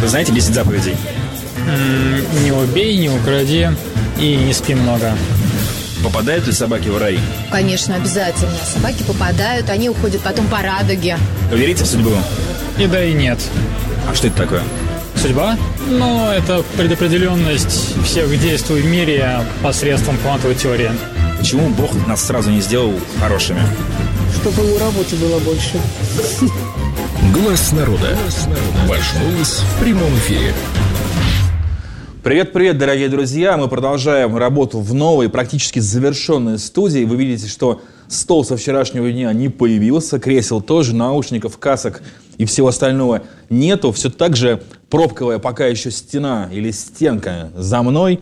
Вы знаете 10 заповедей? Не убей, не укради и не спи много. Попадают ли собаки в рай? Конечно, обязательно. Собаки попадают, они уходят потом по радуге. Вы верите в судьбу? И да, и нет. А что это такое? Судьба? Ну, это предопределенность всех действий в мире посредством квантовой теории. Почему Бог нас сразу не сделал хорошими? Чтобы ему работы было больше. Глаз народа. Ваш голос в прямом эфире. Привет-привет, дорогие друзья! Мы продолжаем работу в новой, практически завершенной студии. Вы видите, что стол со вчерашнего дня не появился, кресел тоже, наушников, касок и всего остального нету. Все так же пробковая пока еще стена или стенка за мной,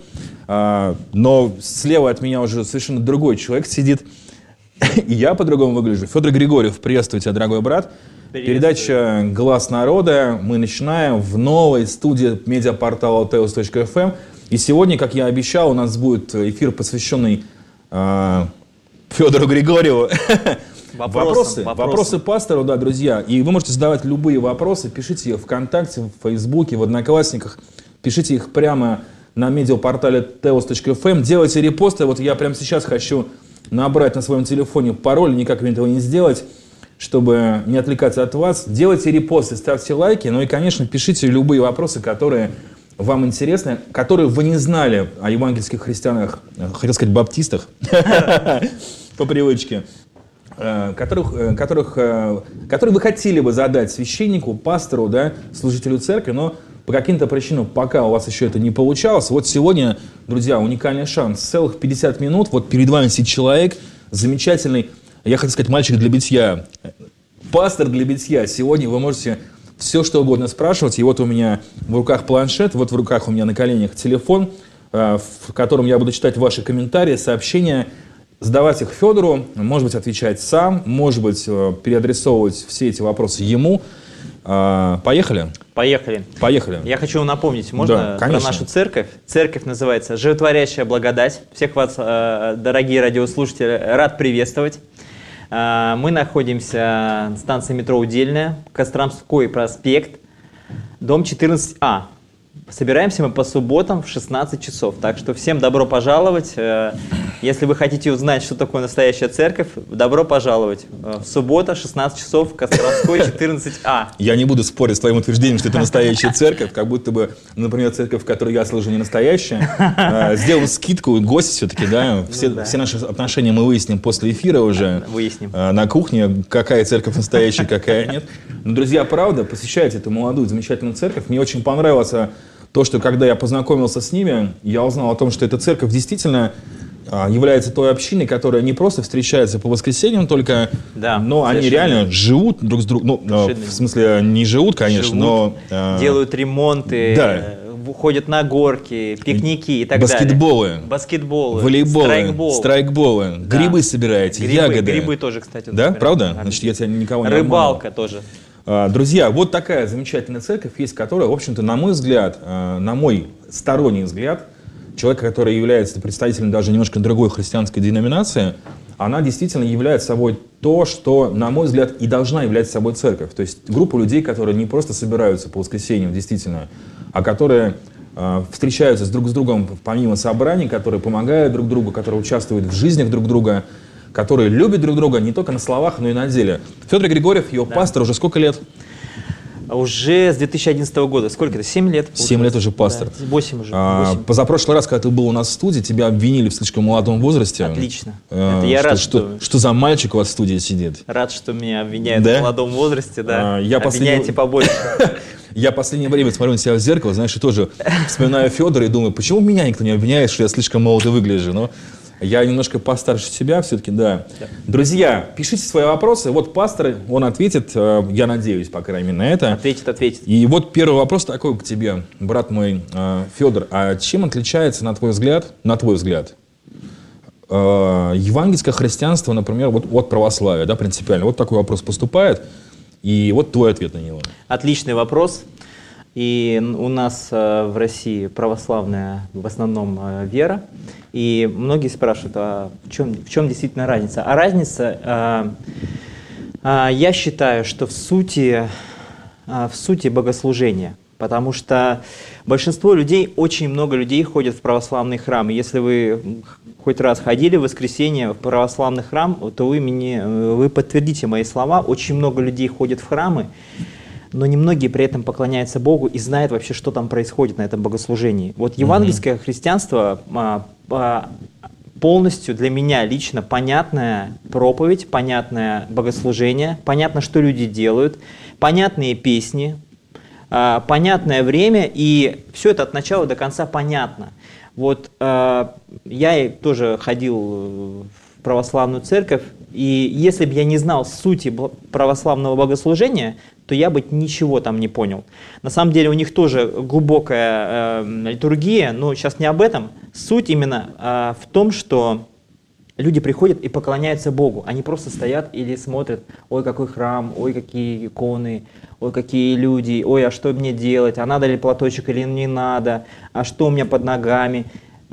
но слева от меня уже совершенно другой человек сидит, и я по-другому выгляжу. Федор Григорьев, приветствую тебя, дорогой брат. Передача «Глаз народа». Мы начинаем в новой студии медиапортала teos.fm. И сегодня, как я обещал, у нас будет эфир, посвященный Федору Григорьеву. Вопросы пастору, да, друзья. И вы можете задавать любые вопросы. Пишите их ВКонтакте, в Фейсбуке, в Одноклассниках. Пишите их прямо на медиапортале teos.fm. Делайте репосты. Вот я прямо сейчас хочу набрать на своем телефоне пароль, никак мне этого не сделать, чтобы не отвлекаться от вас. Делайте репосты, ставьте лайки, ну и, конечно, пишите любые вопросы, которые вам интересны, которые вы не знали о евангельских христианах, хотел сказать, баптистах, по привычке, которые вы хотели бы задать священнику, пастору, да, служителю церкви, но по каким-то причинам пока у вас еще это не получалось. Вот сегодня, друзья, уникальный шанс. Целых 50 минут, вот перед вами сидит человек, замечательный, я хотел сказать, мальчик для битья, пастор для битья. Сегодня вы можете все, что угодно спрашивать. И вот у меня в руках планшет, вот в руках у меня на коленях телефон, в котором я буду читать ваши комментарии, сообщения, сдавать их Федору, может быть, отвечать сам, может быть, переадресовывать все эти вопросы ему. Поехали? Поехали. Я хочу напомнить, можно, да, про нашу церковь. Церковь называется «Животворящая благодать». Всех вас, дорогие радиослушатели, рад приветствовать. Мы находимся на станции метро «Удельная», Костромской проспект, дом 14А. Собираемся мы по субботам в 16 часов, так что всем добро пожаловать. Если вы хотите узнать, что такое настоящая церковь, добро пожаловать. Суббота, 16 часов, Костромской, 14А. Я не буду спорить с твоим утверждением, что это настоящая церковь, как будто бы, например, церковь, в которой я служу, не настоящая. Сделаем скидку, гость все-таки, да, все наши отношения мы выясним после эфира уже. Выясним. На кухне, какая церковь настоящая, какая нет. Но, друзья, правда, посещайте эту молодую, замечательную церковь. Мне очень понравилось то, что когда я познакомился с ними, я узнал о том, что эта церковь действительно является той общиной, которая не просто встречается по воскресеньям только, да, но они реально живут друг с другом. Ну, в смысле, не живут, конечно, но... делают ремонты, да, ходят на горки, пикники и так далее. Баскетболы, волейболы, страйкболы, да, грибы собираете, ягоды. Грибы тоже, кстати. Да, собираем. Правда? Значит, я тебя никого не Рыбалка тоже. Друзья, вот такая замечательная церковь есть, которая, в общем-то, на мой взгляд, на мой сторонний взгляд, человека, который является представителем даже немножко другой христианской деноминации, она действительно является собой то, что, на мой взгляд, и должна являть собой церковь. То есть группа людей, которые не просто собираются по воскресеньям, действительно, а которые встречаются друг с другом помимо собраний, которые помогают друг другу, которые участвуют в жизнях друг друга, которые любят друг друга не только на словах, но и на деле. Федор Григорьев, его пастор, уже сколько лет? Уже с 2011 года. Сколько это? 7 лет? 7 лет уже пастор. Да, 8 уже. 8. Позапрошлый раз, когда ты был у нас в студии, тебя обвинили в слишком молодом возрасте. Отлично. Это я рад, что за мальчик у вас в студии сидит? Рад, что меня обвиняют в молодом возрасте, да. Обвиняйте побольше. Я в последнее время смотрю на себя в зеркало, знаешь, и тоже вспоминаю Федора и думаю, почему меня никто не обвиняет, что я слишком молодо выгляжу, но... Я немножко постарше себя все-таки, да. Друзья, пишите свои вопросы. Вот пастор, он ответит, я надеюсь, по крайней мере, на это. Ответит. И вот первый вопрос такой к тебе, брат мой Федор. А чем отличается, на твой взгляд, евангельское христианство, например, вот от православия, да, принципиально? Вот такой вопрос поступает, и вот твой ответ на него. Отличный вопрос. И у нас в России православная в основном вера. И многие спрашивают, а в чем действительно разница? А разница, я считаю, что в сути богослужения. Потому что большинство людей, очень много людей ходят в православный храм. И если вы хоть раз ходили в воскресенье в православный храм, то вы подтвердите мои слова. Очень много людей ходят в храмы, но немногие при этом поклоняются Богу и знают вообще, что там происходит на этом богослужении. Вот евангельское христианство полностью для меня лично понятная проповедь, понятное богослужение, понятно, что люди делают, понятные песни, понятное время, и все это от начала до конца понятно. Вот я тоже ходил в православную церковь, и если бы я не знал сути православного богослужения, то я бы ничего там не понял. На самом деле у них тоже глубокая литургия, но сейчас не об этом. Суть именно в том, что люди приходят и поклоняются Богу. Они просто стоят или смотрят: ой, какой храм, ой, какие иконы, ой, какие люди, ой, а что мне делать, а надо ли платочек или не надо, а что у меня под ногами.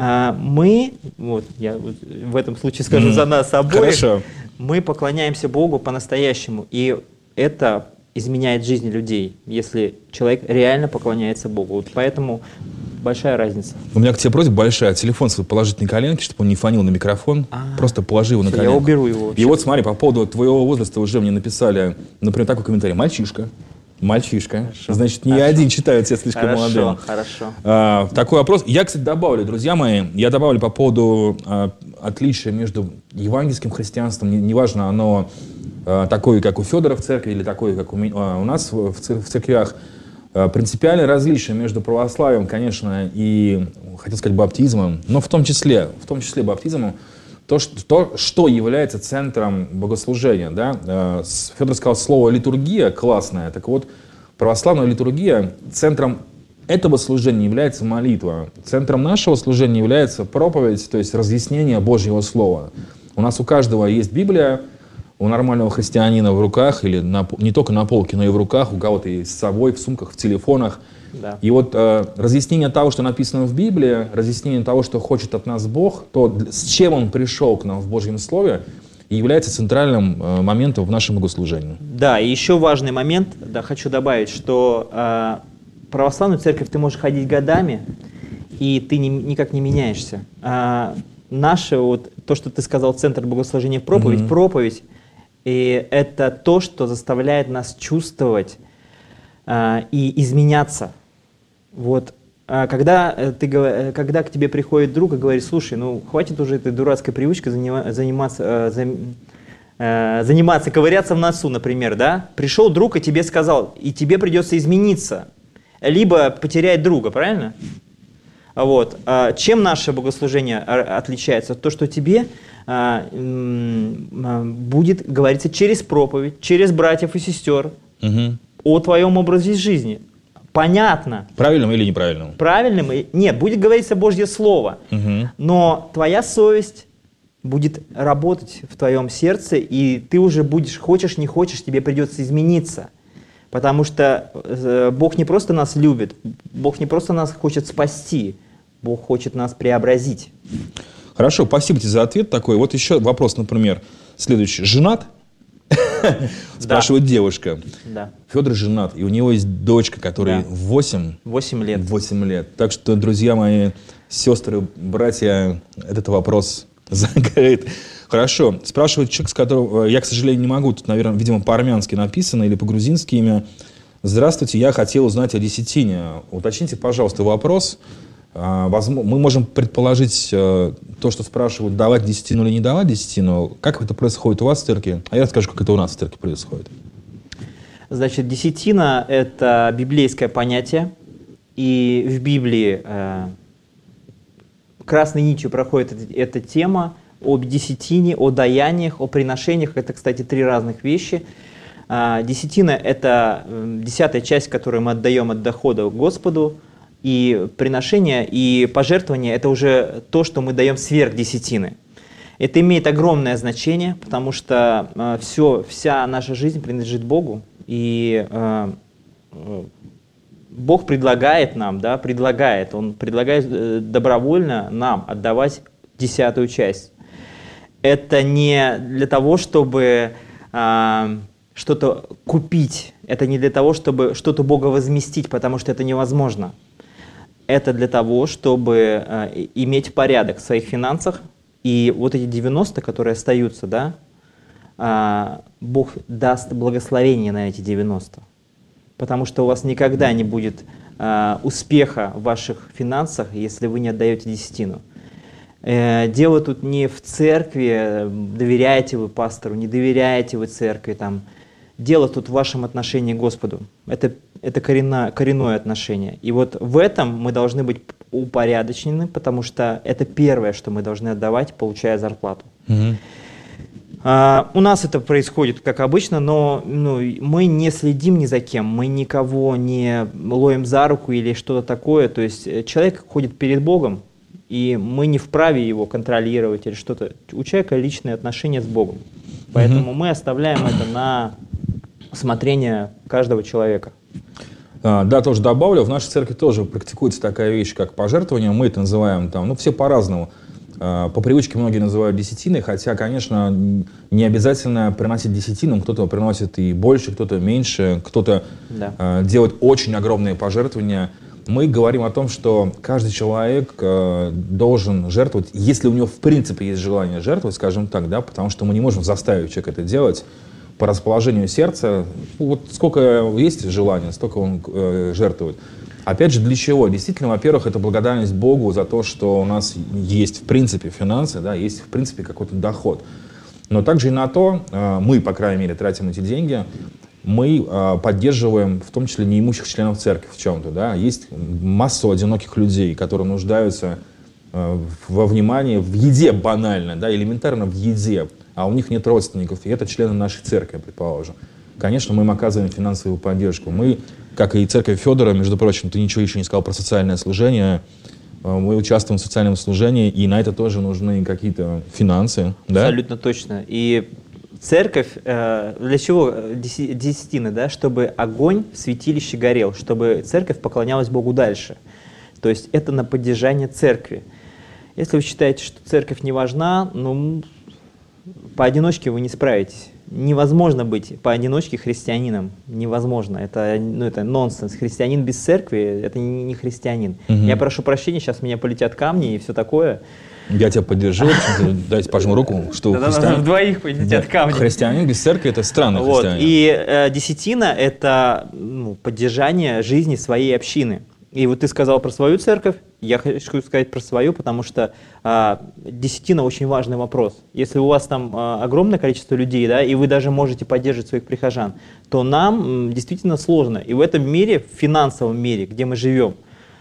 Мы, вот я в этом случае скажу за нас обоих, Хорошо. Мы поклоняемся Богу по-настоящему, и это изменяет жизни людей, если человек реально поклоняется Богу. Вот поэтому большая разница. У меня к тебе просьба большая. Телефон свой положить на коленки, чтобы он не фонил на микрофон. Просто положи его на коленки. Я уберу его вообще. И вот смотри, по поводу твоего возраста уже мне написали, например, такой комментарий. Мальчишка. Хорошо. Значит, не один читают тебя слишком молодым. Хорошо. Такой вопрос. Я, кстати, добавлю, друзья мои, по поводу отличия между евангельским христианством, неважно, оно такое, как у Федора в церкви, или такое, как у нас в церквях. Принципиальное различие между православием, конечно, и, хотел сказать, баптизмом, но в том числе баптизмом, то, что является центром богослужения. Да? Федор сказал слово «литургия» классное. Так вот, православная литургия, центром этого служения является молитва. Центром нашего служения является проповедь, то есть разъяснение Божьего Слова. У нас у каждого есть Библия, у нормального христианина в руках, или не только на полке, но и в руках, у кого-то и с собой, в сумках, в телефонах. Да. И вот разъяснение того, что написано в Библии, разъяснение того, что хочет от нас Бог, то, с чем Он пришел к нам в Божьем Слове, является центральным моментом в нашем богослужении. Да, и еще важный момент, хочу добавить, что православную церковь ты можешь ходить годами, и ты никак не меняешься. Наше, вот, то, что ты сказал, центр богослужения, проповедь, и это то, что заставляет нас чувствовать и изменяться. Вот, когда к тебе приходит друг и говорит: слушай, ну хватит уже этой дурацкой привычкой заниматься, ковыряться в носу, например, да? Пришел друг и тебе сказал, и тебе придется измениться, либо потерять друга, правильно? Вот. Чем наше богослужение отличается? То, что тебе будет говориться через проповедь, через братьев и сестер о твоем образе жизни. Понятно. Правильным или неправильным? Правильным. Нет, будет говориться Божье Слово. Но твоя совесть будет работать в твоем сердце, и ты уже будешь, хочешь, не хочешь, тебе придется измениться. Потому что Бог не просто нас любит, Бог не просто нас хочет спасти, Бог хочет нас преобразить. Хорошо, спасибо тебе за ответ такой. Вот еще вопрос, например, следующий. Женат? Спрашивает девушка. Да. Федор женат, и у него есть дочка, которой 8 лет. 8 лет. Так что, друзья мои, сестры, братья, этот вопрос закрыт. Хорошо. Спрашивает человек, с которого я, к сожалению, не могу. Тут, наверное, видимо, по-армянски написано или по-грузински имя. Здравствуйте, я хотел узнать о десятине. Уточните, пожалуйста, вопрос. Мы можем предположить то, что спрашивают, давать десятину или не давать десятину. Как это происходит у вас в церкви? А я расскажу, как это у нас в церкви происходит. Значит, десятина – это библейское понятие. И в Библии красной нитью проходит эта тема об десятине, о даяниях, о приношениях. Это, кстати, 3 разных вещи. Десятина – это 10-я часть, которую мы отдаем от дохода Господу. И приношение, и пожертвование – это уже то, что мы даем сверх десятины. Это имеет огромное значение, потому что вся наша жизнь принадлежит Богу. И Бог предлагает нам, Он предлагает добровольно нам отдавать 10-ю часть. Это не для того, чтобы что-то купить. Это не для того, чтобы что-то Бога возместить, потому что это невозможно. Это для того, чтобы иметь порядок в своих финансах. И вот эти 90, которые остаются, да, Бог даст благословение на эти 90. Потому что у вас никогда не будет успеха в ваших финансах, если вы не отдаете десятину. Дело тут не в церкви, доверяете вы пастору, не доверяете вы церкви. Там. Дело тут в вашем отношении к Господу. Это коренное отношение. И вот в этом мы должны быть упорядочены, потому что это первое, что мы должны отдавать, получая зарплату. У нас это происходит, как обычно, но мы не следим ни за кем, мы никого не ловим за руку или что-то такое. То есть человек ходит перед Богом, и мы не вправе его контролировать или что-то. У человека личные отношения с Богом. Поэтому мы оставляем это на усмотрение каждого человека. Да, тоже добавлю, в нашей церкви тоже практикуется такая вещь, как пожертвование. Мы это называем там, все по-разному. По привычке многие называют десятиной, хотя, конечно, не обязательно приносить десятину. Кто-то приносит и больше, кто-то меньше, кто-то делает очень огромные пожертвования. Мы говорим о том, что каждый человек должен жертвовать, если у него в принципе есть желание жертвовать, скажем так, да, потому что мы не можем заставить человека это делать по расположению сердца. Вот сколько есть желания, столько он жертвует. Опять же, для чего? Действительно, во-первых, это благодарность Богу за то, что у нас есть в принципе финансы, да, есть в принципе какой-то доход. Но также и на то, мы, по крайней мере, тратим эти деньги, мы поддерживаем в том числе неимущих членов церкви в чем-то. Да? Есть масса одиноких людей, которые нуждаются во внимании, в еде банально, да, элементарно в еде, а у них нет родственников, и это члены нашей церкви, предположим. Конечно, мы им оказываем финансовую поддержку. Мы, как и церковь Федора, между прочим, ты ничего еще не сказал про социальное служение, мы участвуем в социальном служении, и на это тоже нужны какие-то финансы. Да? Абсолютно точно. И церковь, для чего десятина, да? Чтобы огонь в святилище горел, чтобы церковь поклонялась Богу дальше. То есть это на поддержание церкви. Если вы считаете, что церковь не важна, поодиночке вы не справитесь. Невозможно быть поодиночке христианином. Невозможно. Это нонсенс. Христианин без церкви – это не христианин. Я прошу прощения, сейчас меня полетят камни и все такое. Я тебя поддержу, дайте пожму руку, что христианин... Вдвоих полетят камни. Христианин без церкви – это странный христианин. И десятина – это поддержание жизни своей общины. И вот ты сказал про свою церковь, я хочу сказать про свою, потому что десятина очень важный вопрос. Если у вас там огромное количество людей, да, и вы даже можете поддерживать своих прихожан, то нам действительно сложно. И в этом мире, в финансовом мире, где мы живем,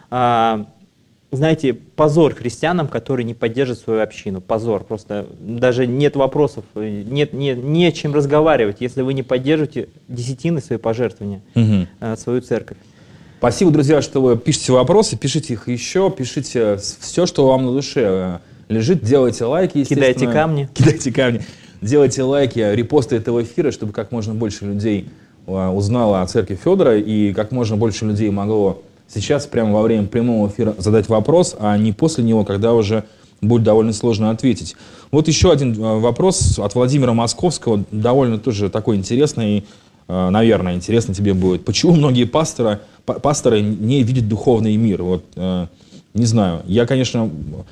знаете, позор христианам, которые не поддерживают свою общину. Позор. Просто даже нет вопросов, не о чем разговаривать, если вы не поддерживаете десятины свои пожертвования, свою церковь. Спасибо, друзья, что вы пишете вопросы, пишите их еще, пишите все, что вам на душе лежит, делайте лайки, естественно. Кидайте камни. Кидайте камни. Делайте лайки, репосты этого эфира, чтобы как можно больше людей узнало о церкви Федора и как можно больше людей могло сейчас, прямо во время прямого эфира, задать вопрос, а не после него, когда уже будет довольно сложно ответить. Вот еще один вопрос от Владимира Московского, довольно тоже такой интересный, наверное, интересно тебе будет. Почему многие пасторы не видят духовный мир? Вот, не знаю. Я, конечно,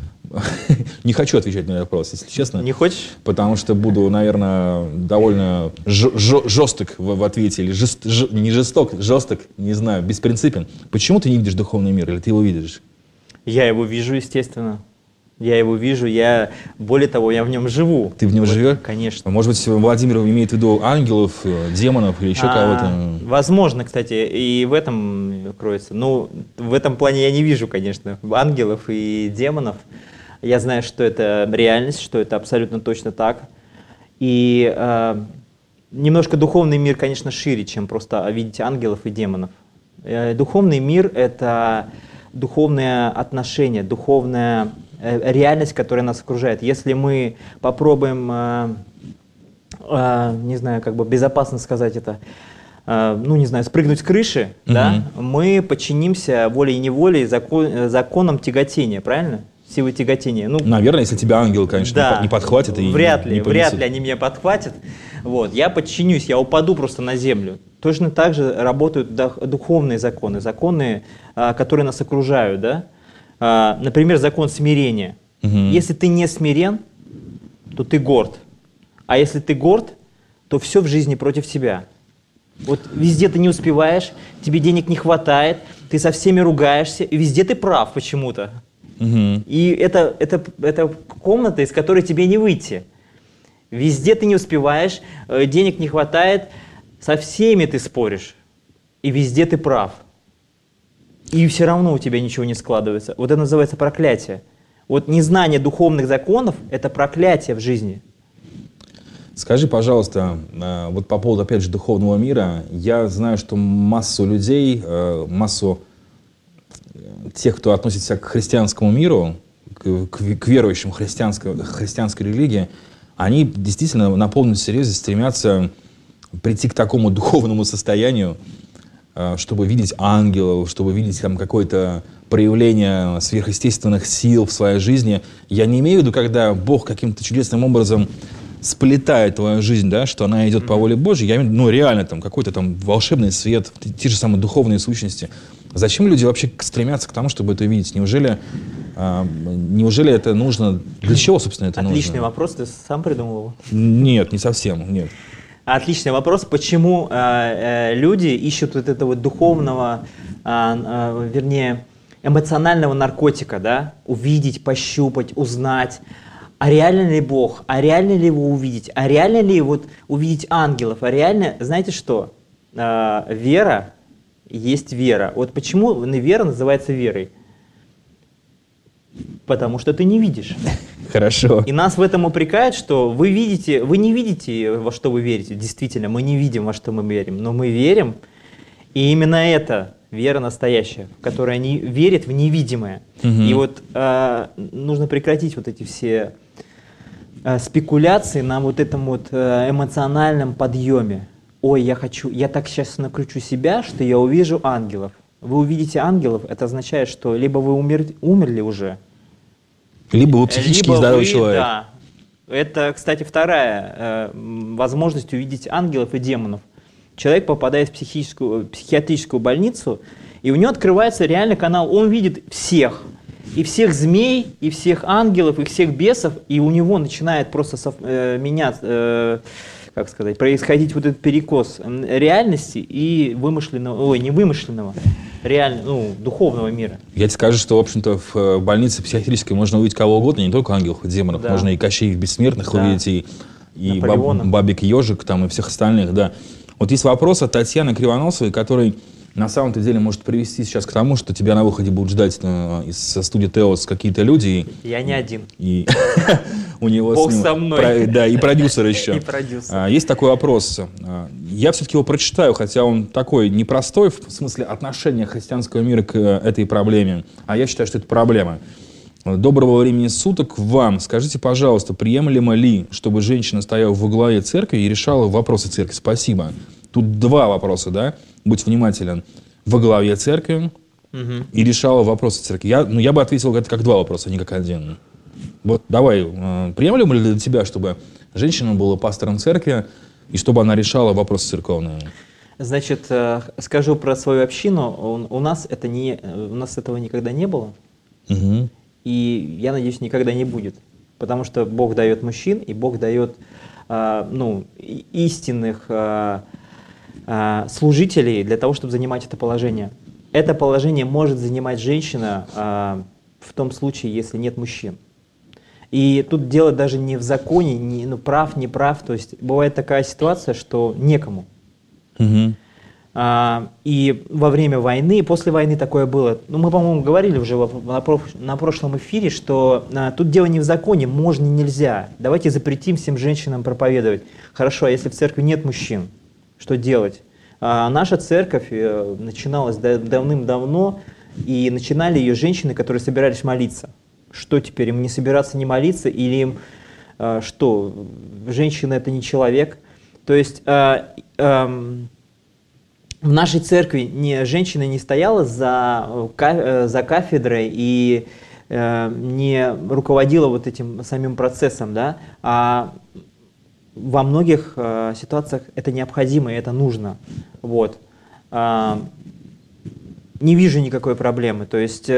не хочу отвечать на этот вопрос, если честно. Не хочешь? Потому что буду, наверное, довольно жесток в ответе. Или не жесток, жесток, не знаю, беспринципен. Почему ты не видишь духовный мир? Или ты его видишь? Я его вижу, естественно. Я его вижу, более того, я в нем живу. Ты в нем живешь? Конечно. Может быть, Владимир имеет в виду ангелов, демонов или еще кого-то? Возможно, кстати, и в этом кроется. Ну, в этом плане я не вижу, конечно, ангелов и демонов. Я знаю, что это реальность, что это абсолютно точно так. И немножко духовный мир, конечно, шире, чем просто видеть ангелов и демонов. Духовный мир – это духовное отношение, духовная реальность, которая нас окружает. Если мы попробуем, не знаю, как бы безопасно сказать это, спрыгнуть с крыши, да, мы подчинимся волей-неволей законам тяготения, правильно? Силы тяготения. Наверное, если тебя ангел, конечно, не подхватит и вряд ли не понесет. они меня подхватят. Вот, я подчинюсь, я упаду просто на землю. Точно так же работают духовные законы, законы, которые нас окружают, да? Например, закон смирения. Если ты не смирен, то ты горд. А если ты горд, то все в жизни против тебя. Вот везде ты не успеваешь, тебе денег не хватает, ты со всеми ругаешься, и везде ты прав почему-то. И это комната, из которой тебе не выйти. Везде ты не успеваешь, денег не хватает, со всеми ты споришь, и везде ты прав. И все равно у тебя ничего не складывается. Вот это называется проклятие. Вот незнание духовных законов – это проклятие в жизни. Скажи, пожалуйста, вот по поводу, опять же, духовного мира, я знаю, что массу людей, массу тех, кто относится к христианскому миру, к верующим христианской религии, они действительно на полном серьезе стремятся прийти к такому духовному состоянию, чтобы видеть ангелов, чтобы видеть там какое-то проявление сверхъестественных сил в своей жизни. Я не имею в виду, когда Бог каким-то чудесным образом сплетает твою жизнь, да, что она идет по воле Божьей. Я имею в виду, реально там какой-то там волшебный свет, те же самые духовные сущности. Зачем люди вообще стремятся к тому, чтобы это видеть? Неужели это нужно? Для чего, собственно, это нужно? Отличный вопрос, ты сам придумал его? Нет, не совсем, нет. Отличный вопрос, почему люди ищут вот этого духовного, вернее, эмоционального наркотика, да? Увидеть, пощупать, узнать. А реально ли Бог? А реально ли его увидеть? А реально ли вот увидеть ангелов? А реально, знаете что? Вера есть вера. Вот почему вера называется верой? Потому что ты не видишь. Хорошо. И нас в этом упрекают, что вы не видите, во что вы верите. Действительно, мы не видим, во что мы верим. Но мы верим, и именно это вера настоящая, в которой они верят в невидимое. И вот нужно прекратить вот эти все спекуляции на вот этом вот эмоциональном подъеме. Ой, я так сейчас накручу себя, что я увижу ангелов. Вы увидите ангелов, это означает, что либо вы умерли уже, либо вы психически нездоровый человек. Да. Это, кстати, вторая возможность увидеть ангелов и демонов. Человек попадает в психиатрическую больницу, и у него открывается реальный канал. Он видит всех. И всех змей, и всех ангелов, и всех бесов. И у него начинает просто меняться, происходить вот этот перекос реальности и вымышленного, духовного мира. Я тебе скажу, что, в общем-то, в больнице психиатрической можно увидеть кого угодно, не только ангелов и демонов. Да. Можно и Кощеев Бессмертных увидеть, и Бабик Ежик, там, и всех остальных, да. Вот есть вопрос от Татьяны Кривоносовой, который на самом-то деле может привести сейчас к тому, что тебя на выходе будут ждать из студии Теос какие-то люди. Я не один. И у него Бог со мной. Да, и продюсер еще. И продюсер. Есть такой вопрос. Я все-таки его прочитаю, хотя он такой непростой в смысле отношения христианского мира к этой проблеме. А я считаю, что это проблема. Доброго времени суток вам. Скажите, пожалуйста, приемлемо ли, чтобы женщина стояла во главе церкви и решала вопросы церкви? Спасибо. Тут два вопроса, да? Будь внимателен. Во главе церкви и решала вопросы церкви. Я бы ответил это как два вопроса, а не как один. Вот давай, приемлемо ли для тебя, чтобы женщина была пастором церкви и чтобы она решала вопросы церковные? Значит, скажу про свою общину. У нас этого никогда не было. И я надеюсь, никогда не будет. Потому что Бог дает мужчин, и Бог дает истинных служителей для того, чтобы занимать это положение. Это положение может занимать женщина в том случае, если нет мужчин. И тут дело даже не в законе, прав, не прав. То есть бывает такая ситуация, что некому. И во время войны, после войны такое было. Мы, по-моему, говорили уже на прошлом эфире, что тут дело не в законе, можно, нельзя. Давайте запретим всем женщинам проповедовать. Хорошо, а если в церкви нет мужчин, что делать? Наша церковь начиналась давным-давно, и начинали ее женщины, которые собирались молиться. Что теперь, им не собираться, не молиться? Или им что, женщина это не человек? То есть в нашей церкви женщина не стояла за кафедрой и не руководила вот этим самим процессом, да? А во многих ситуациях это необходимо и это нужно. Вот. Не вижу никакой проблемы. То есть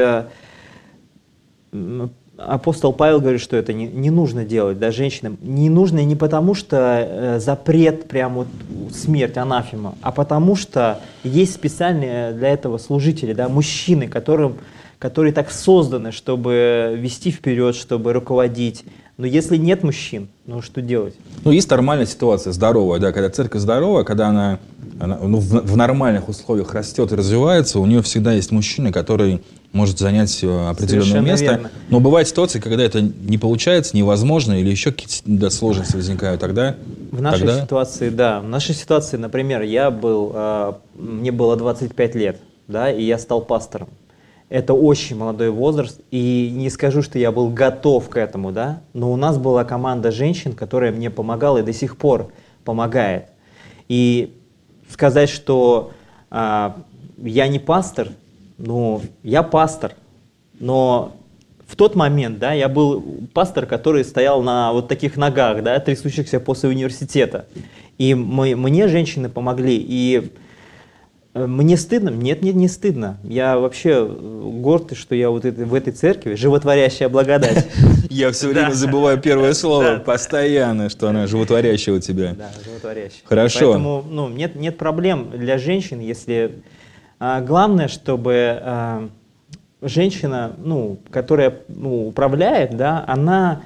апостол Павел говорит, что это не нужно делать, да, женщинам. Не нужно не потому, что запрет, прям вот смерть, анафема, а потому что есть специальные для этого служители, да, мужчины, которые так созданы, чтобы вести вперед, чтобы руководить. Но если нет мужчин, ну что делать? Ну, есть нормальная ситуация, здоровая, да, когда церковь здоровая, когда она в нормальных условиях растет и развивается, у нее всегда есть мужчина, который может занять определенное Совершенно место. верно. Но бывают ситуации, когда это не получается, невозможно, или еще какие-то сложности возникают. Тогда В нашей ситуации, да. В нашей ситуации, например, мне было 25 лет, да, и я стал пастором. Это очень молодой возраст, и не скажу, что я был готов к этому, да, но у нас была команда женщин, которая мне помогала и до сих пор помогает. И сказать, что я не пастор, ну, я пастор, но в тот момент, да, я был пастор, который стоял на вот таких ногах, да, трясущихся после университета. И мне женщины помогли, и мне стыдно? Нет, не стыдно. Я вообще горд, что я вот в этой церкви, животворящая благодать. Я все время забываю первое слово, постоянно, что она животворящая у тебя. Да, животворящая. Хорошо. Поэтому нет проблем для женщин, если... Главное, чтобы женщина, которая управляет, да, она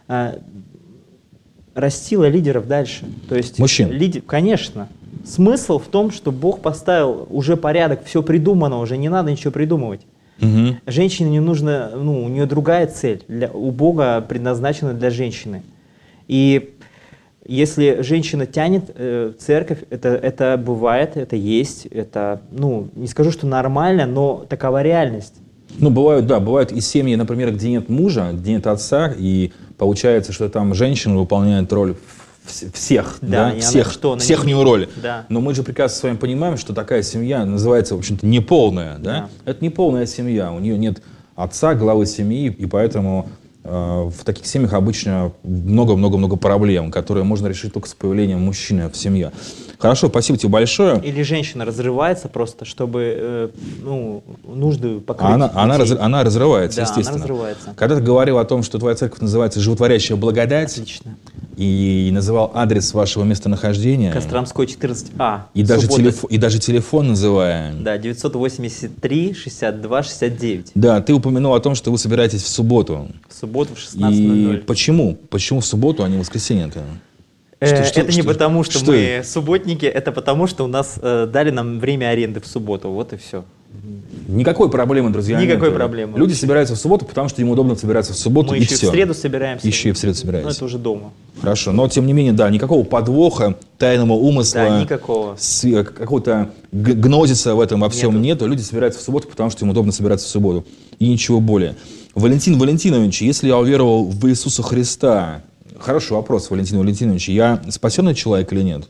растила лидеров дальше. То есть мужчин? Конечно. Смысл в том, что Бог поставил уже порядок, все придумано, уже не надо ничего придумывать. Угу. Женщине не нужно, у нее другая цель, у Бога предназначена для женщины. И если женщина тянет церковь, это бывает, это есть, это, не скажу, что нормально, но такова реальность. Бывают и семьи, например, где нет мужа, где нет отца, и получается, что там женщина выполняет роль всех, всехнюю роль. Да. Но мы же прекрасно с вами понимаем, что такая семья называется, в общем-то, неполная. Да? Это неполная семья, у нее нет отца, главы семьи, и поэтому в таких семьях обычно много-много-много проблем, которые можно решить только с появлением мужчины в семье. Хорошо, спасибо тебе большое. Или женщина разрывается просто, чтобы нужды покрыть. Она разрывается, да, естественно. Она разрывается. Когда ты говорил о том, что твоя церковь называется «Животворящая благодать», отлично, и называл адрес вашего местонахождения. Костромской, 14А. И даже телефон называя. Да, 983 62 69. Да, ты упомянул о том, что вы собираетесь в субботу. В субботу в 16:00. И почему? Почему в субботу, а не в воскресенье-то? Это не потому, что мы субботники, это потому, что у нас дали нам время аренды в субботу. Вот и все. Никакой проблемы, друзья. Никакой проблемы. Люди собираются в субботу, потому что им удобно собираться в субботу. Мы и еще все. в среду собираемся. Еще и в среду собираемся. Но это уже дома. Хорошо, но тем не менее, да, никакого подвоха, тайного умысла, да, никакого. Какого-то гнозиса в этом во всем нету. Люди собираются в субботу, потому что им удобно собираться в субботу. И ничего более. Валентин Валентинович, если я уверовал в Иисуса Христа, хороший вопрос, Валентин Валентинович, я спасенный человек или нет?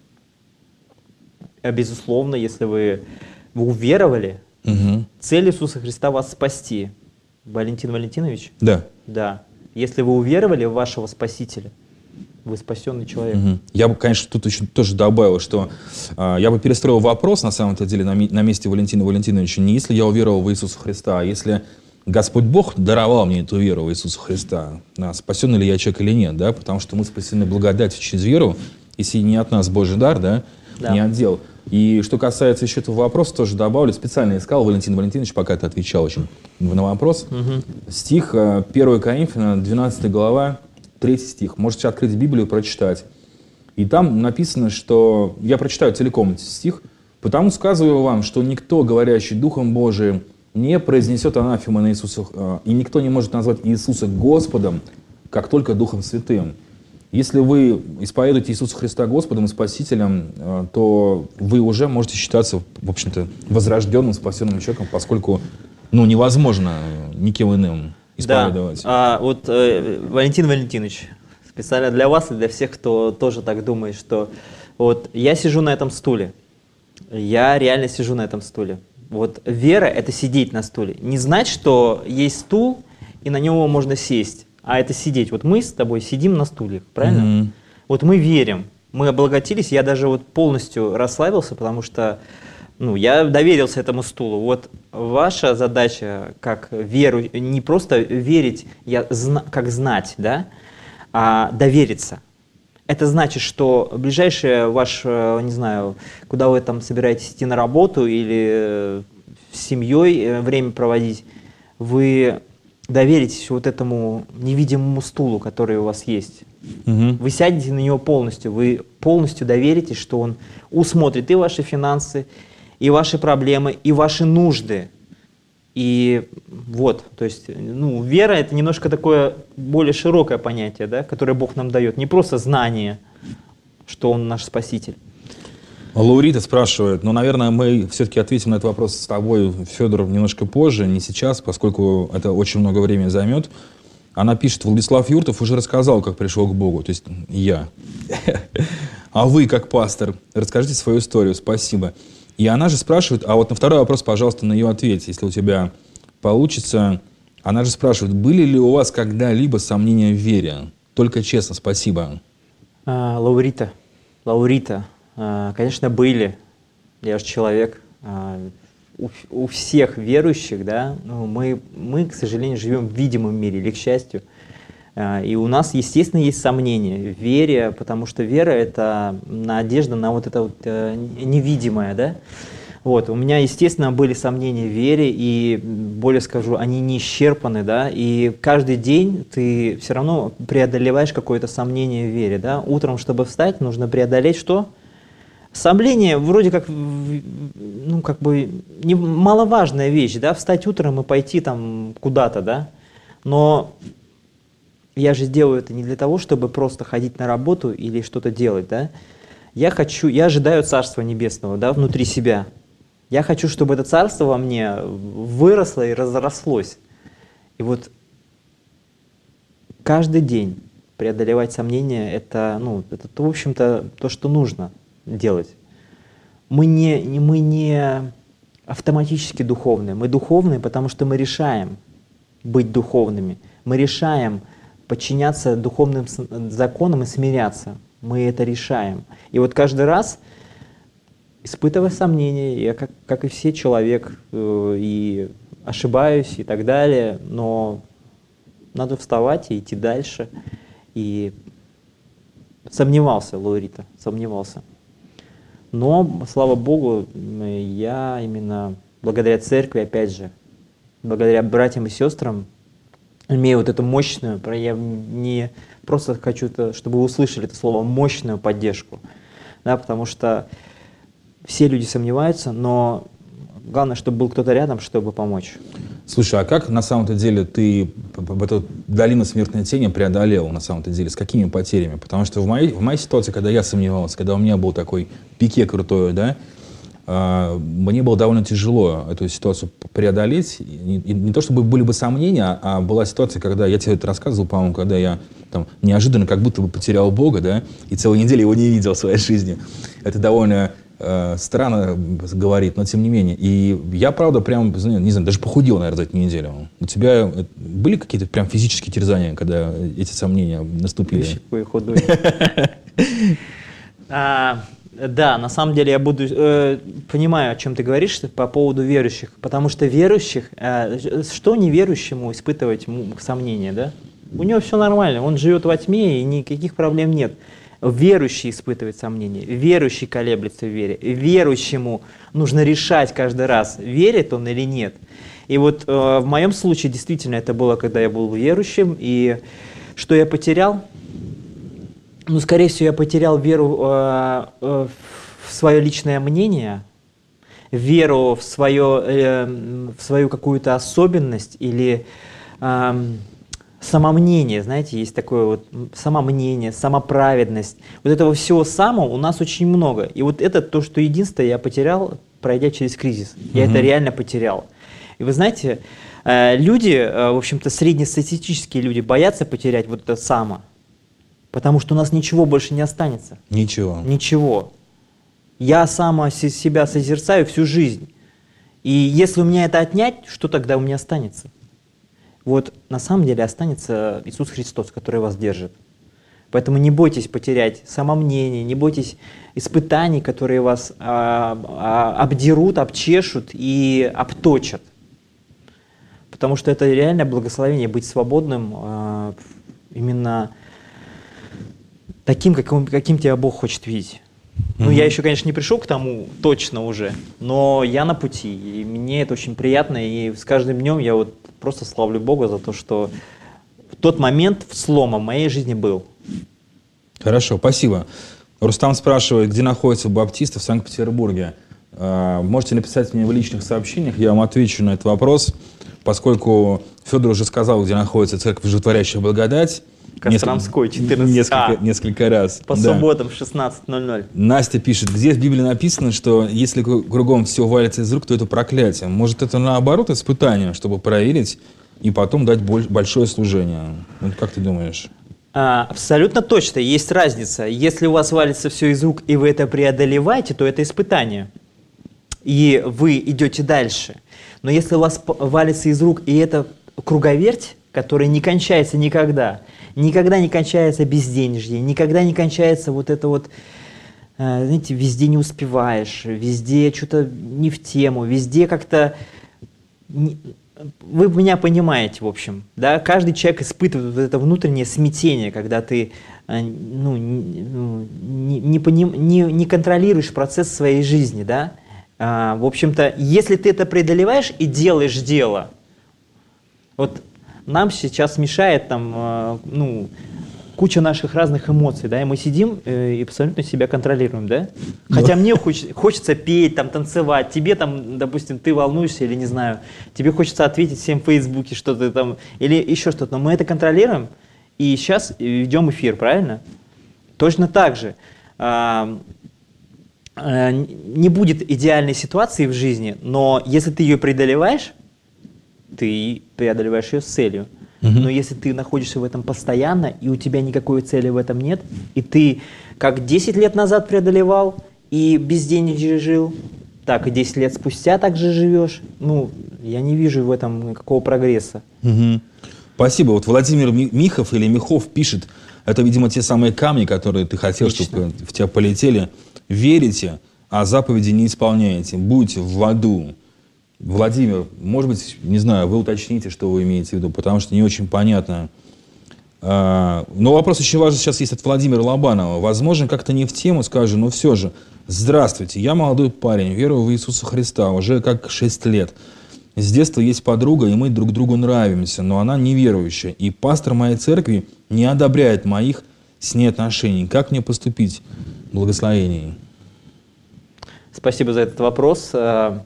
Безусловно, если вы уверовали, цель Иисуса Христа вас спасти. Валентин Валентинович? Да. Да. Если вы уверовали в вашего Спасителя, вы спасенный человек. Я бы, конечно, тут еще тоже добавил, что я бы перестроил вопрос, на самом-то деле, на месте Валентина Валентиновича, не если я уверовал в Иисуса Христа, а если Господь Бог даровал мне эту веру в Иисуса Христа, спасенный ли я человек или нет, да, потому что мы спасены благодатью через веру, если не от нас Божий дар, да. Не от дел. И что касается еще этого вопроса, тоже добавлю, специально искал, Валентин Валентинович, пока ты отвечал очень на вопрос, стих 1 Коринфянам, 12 глава, 3 стих. Можете открыть Библию и прочитать. И там написано, что, я прочитаю целиком этот стих, «Потому сказываю вам, что никто, говорящий Духом Божиим, не произнесет анафемы на Иисуса, и никто не может назвать Иисуса Господом, как только Духом Святым». Если вы исповедуете Иисуса Христа Господом и Спасителем, то вы уже можете считаться, в общем-то, возрожденным, спасенным человеком, поскольку невозможно никем иным исповедовать. Да. Валентин Валентинович, специально для вас и для всех, кто тоже так думает, что вот я сижу на этом стуле, я реально сижу на этом стуле. Вот вера – это сидеть на стуле. Не знать, что есть стул, и на него можно сесть. А это сидеть. Вот мы с тобой сидим на стуле, правильно? Вот мы верим. Мы облаготились, я даже вот полностью расслабился, потому что я доверился этому стулу. Вот ваша задача, как веру, не просто верить, как знать, да, а довериться. Это значит, что ближайшее не знаю, куда вы там собираетесь идти на работу или с семьей время проводить, вы доверитесь вот этому невидимому стулу, который у вас есть. Вы сядете на него полностью, вы полностью доверитесь, что он усмотрит и ваши финансы, и ваши проблемы, и ваши нужды. И вот, то есть, вера — это немножко такое более широкое понятие, да, которое Бог нам дает. Не просто знание, что Он наш Спаситель. Лаурита спрашивает, наверное, мы все-таки ответим на этот вопрос с тобой, Федор, немножко позже, не сейчас, поскольку это очень много времени займет. Она пишет, Владислав Юртов уже рассказал, как пришел к Богу, то есть я. А вы, как пастор, расскажите свою историю, спасибо. И она же спрашивает, а вот на второй вопрос, пожалуйста, на нее ответь, если у тебя получится. Она же спрашивает, были ли у вас когда-либо сомнения в вере? Только честно, спасибо. Лаурита, конечно, были. Я же человек. У всех верующих, да, мы, к сожалению, живем в видимом мире, или к счастью. И у нас, естественно, есть сомнения в вере, потому что вера — это надежда на вот это вот невидимое, да. Вот, у меня, естественно, были сомнения в вере, и, более скажу, они не исчерпаны, да, и каждый день ты все равно преодолеваешь какое-то сомнение в вере, да. Утром, чтобы встать, нужно преодолеть что? Сомнение вроде как, маловажная вещь, да, встать утром и пойти там куда-то, да, но я же делаю это не для того, чтобы просто ходить на работу или что-то делать, да. Я ожидаю Царства Небесного, да, внутри себя. Я хочу, чтобы это Царство во мне выросло и разрослось. И вот каждый день преодолевать сомнения, это в общем-то, то, что нужно делать. Мы не автоматически духовные. Мы духовные, потому что мы решаем быть духовными. Мы решаем подчиняться духовным законам и смиряться. Мы это решаем. И вот каждый раз, испытывая сомнения, я, как и все, человек, и ошибаюсь, и так далее, но надо вставать и идти дальше. И сомневался, Лаурита, сомневался. Но, слава Богу, я именно благодаря церкви, опять же, благодаря братьям и сестрам, имею вот эту мощную, я не просто хочу, чтобы вы услышали это слово, мощную поддержку, да, потому что все люди сомневаются, но главное, чтобы был кто-то рядом, чтобы помочь. Слушай, а как на самом-то деле ты эту долину смертной тени преодолел, на самом-то деле, с какими потерями? Потому что в моей ситуации, когда я сомневался, когда у меня был такой пике крутой, да, мне было довольно тяжело эту ситуацию преодолеть. И не то, чтобы были бы сомнения, а была ситуация, когда я тебе это рассказывал, по-моему, когда я там неожиданно как будто бы потерял Бога, да, и целую неделю его не видел в своей жизни. Это довольно странно говорит, но тем не менее. И я, правда, прям, не знаю, даже похудел, наверное, за эту неделю. У тебя были какие-то прям физические терзания, когда эти сомнения наступили? Какой худой. Да, на самом деле я понимаю, о чем ты говоришь по поводу верующих, потому что верующих, что неверующему испытывать сомнения, да? У него все нормально, он живет во тьме и никаких проблем нет. Верующий испытывает сомнения, верующий колеблется в вере, верующему нужно решать каждый раз, верит он или нет. И вот в моем случае действительно это было, когда я был верующим, и что я потерял? Скорее всего, я потерял веру в свое личное мнение, веру в свою какую-то особенность или самомнение, знаете, есть такое вот самомнение, самоправедность. Вот этого всего самого у нас очень много. И вот это то, что единственное я потерял, пройдя через кризис. Я это реально потерял. И вы знаете, люди, в общем-то, среднестатистические люди боятся потерять вот это само. Потому что у нас ничего больше не останется. Ничего. Ничего. Я сама себя созерцаю всю жизнь. И если у меня это отнять, что тогда у меня останется? Вот на самом деле останется Иисус Христос, который вас держит. Поэтому не бойтесь потерять самомнение, не бойтесь испытаний, которые вас обдерут, обчешут и обточат. Потому что это реально благословение быть свободным, именно таким, каким тебя Бог хочет видеть. Ну, я еще, конечно, не пришел к тому точно уже, но я на пути, и мне это очень приятно, и с каждым днем я вот просто славлю Бога за то, что в тот момент слома в моей жизни был. Хорошо, спасибо. Рустам спрашивает, где находится Баптиста в Санкт-Петербурге. Можете написать мне в личных сообщениях, я вам отвечу на этот вопрос, поскольку Федор уже сказал, где находится церковь «Животворящая благодать». Костромской, 14 несколько раз. По субботам в 16:00. Настя пишет, где в Библии написано, что если кругом все валится из рук, то это проклятие. Может, это наоборот испытание, чтобы проверить и потом дать большое служение. Вот как ты думаешь? Абсолютно точно. Есть разница. Если у вас валится все из рук, и вы это преодолеваете, то это испытание. И вы идете дальше. Но если у вас валится из рук, и это круговерть, которая не кончается никогда не кончается безденежье, никогда не кончается вот это вот, знаете, везде не успеваешь, везде что-то не в тему, везде как-то... Вы меня понимаете, в общем, да? Каждый человек испытывает вот это внутреннее смятение, когда ты не контролируешь процесс своей жизни, да? В общем-то, если ты это преодолеваешь и делаешь дело, вот нам сейчас мешает там, куча наших разных эмоций, да, и мы сидим и абсолютно себя контролируем, да? Хотя мне хочется петь, там, танцевать, тебе там, допустим, ты волнуешься или не знаю, тебе хочется ответить всем в Фейсбуке что-то там, или еще что-то, но мы это контролируем, и сейчас ведем эфир, правильно? Точно так же. Не будет идеальной ситуации в жизни, но если ты ее преодолеваешь, ты преодолеваешь ее с целью. Но если ты находишься в этом постоянно, и у тебя никакой цели в этом нет, и ты как 10 лет назад преодолевал и без денег жил, так и 10 лет спустя так же живешь, я не вижу в этом никакого прогресса. Спасибо. Вот Владимир Михов или Михов пишет, это, видимо, те самые камни, которые ты хотел, чтобы в тебя полетели. Верите, а заповеди не исполняете. Будете в аду. Владимир, может быть, не знаю, вы уточните, что вы имеете в виду, потому что не очень понятно. Но вопрос еще важный сейчас есть от Владимира Лобанова. Возможно, как-то не в тему скажу, но все же. Здравствуйте, я молодой парень, верую в Иисуса Христа уже как 6 лет. С детства есть подруга, и мы друг другу нравимся, но она неверующая. И пастор моей церкви не одобряет моих с ней отношений. Как мне поступить? Благословений. Спасибо за этот вопрос.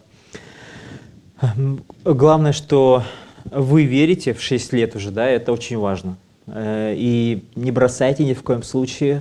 Главное, что вы верите в 6 лет уже, да, это очень важно. И не бросайте ни в коем случае.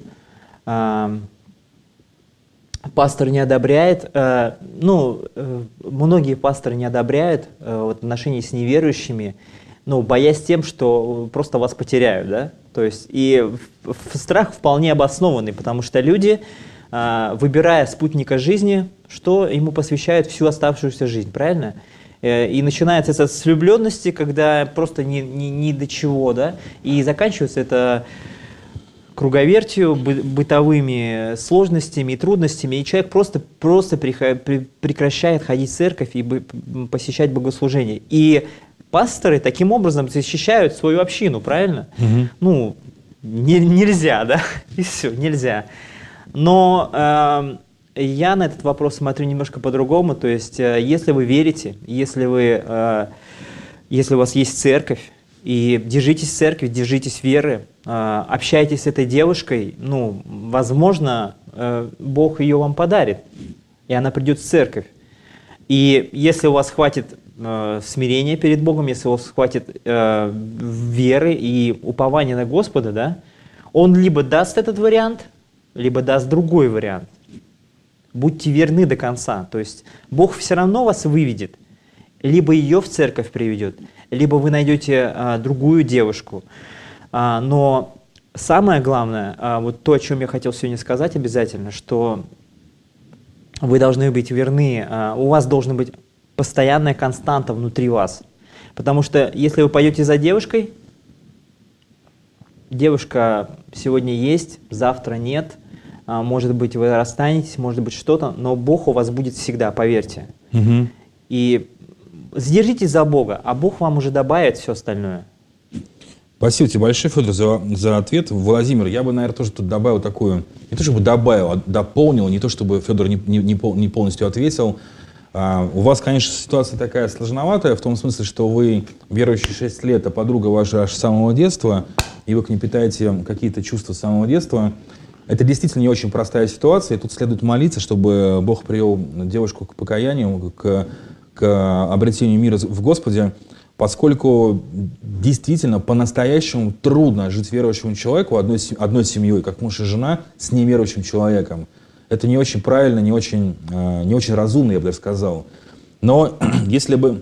Пастор не одобряет, многие пасторы не одобряют в отношении с неверующими, боясь тем, что просто вас потеряют, да. То есть и страх вполне обоснованный, потому что люди, выбирая спутника жизни, что ему посвящают всю оставшуюся жизнь, правильно? И начинается это с влюбленности, когда просто ни до чего, да, и заканчивается это круговертью, бытовыми сложностями и трудностями, и человек просто прекращает ходить в церковь и посещать богослужение. И пасторы таким образом защищают свою общину, правильно? Нельзя, да, и все, нельзя. Но я на этот вопрос смотрю немножко по-другому, то есть если вы верите, если у вас есть церковь, и держитесь церкви, держитесь веры, общайтесь с этой девушкой, возможно, Бог ее вам подарит, и она придет в церковь. И если у вас хватит смирения перед Богом, если у вас хватит веры и упования на Господа, да, Он либо даст этот вариант, либо даст другой вариант. Будьте верны до конца. То есть Бог все равно вас выведет. Либо ее в церковь приведет, либо вы найдете другую девушку. Но самое главное, вот то, о чем я хотел сегодня сказать обязательно, что вы должны быть верны, у вас должна быть постоянная константа внутри вас. Потому что если вы пойдете за девушкой, девушка сегодня есть, завтра нет, может быть, вы расстанетесь, может быть, что-то, но Бог у вас будет всегда, поверьте. И сдержитесь за Бога, а Бог вам уже добавит все остальное. Спасибо тебе большое, Федор, за ответ. Владимир, я бы, наверное, тоже тут добавил такую, не то чтобы добавил, а дополнил, не то чтобы Федор не полностью ответил. У вас, конечно, ситуация такая сложноватая, в том смысле, что вы верующий 6 лет, а подруга ваша аж с самого детства, и вы к ней питаете какие-то чувства с самого детства. Это действительно не очень простая ситуация, и тут следует молиться, чтобы Бог привел девушку к покаянию, к обретению мира в Господе, поскольку действительно по-настоящему трудно жить верующему человеку одной семьей, как муж и жена, с неверующим человеком. Это не очень правильно, не очень разумно, я бы даже сказал. Но если мы